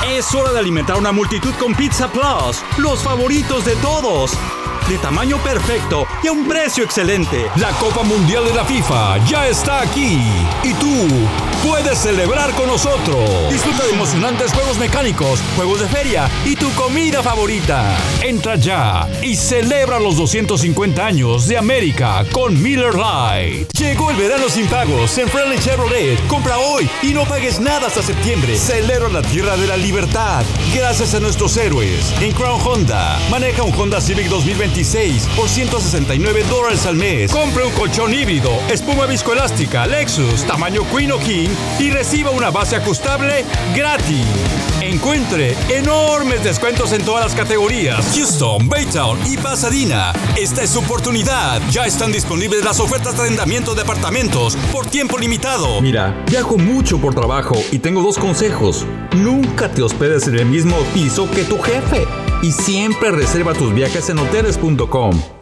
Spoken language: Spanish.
Es hora de alimentar a una multitud con Pizza Plus, los favoritos de todos. De tamaño perfecto y a un precio excelente. La Copa Mundial de la FIFA ya está aquí y tú puedes celebrar con nosotros. Disfruta de emocionantes juegos mecánicos, juegos de feria y tu comida favorita. Entra ya y celebra los 250 años de América con Miller Lite. Llegó el verano sin pagos en Friendly Chevrolet. Compra hoy y no pagues nada hasta septiembre. Celebra la tierra de la libertad gracias a nuestros héroes. En Crown Honda, maneja un Honda Civic 2026 por $169 al mes. Compre un colchón híbrido, espuma viscoelástica, Lexus, tamaño Queen o King y reciba una base ajustable gratis. Encuentre enormes descuentos en todas las categorías. Houston, Baytown y Pasadena. Esta es su oportunidad. Ya están disponibles las ofertas de arrendamiento de apartamentos por tiempo limitado. Mira, viajo mucho por trabajo y tengo 2 consejos. Nunca te hospedes en el mismo piso que tu jefe. Y siempre reserva tus viajes en hoteles.com.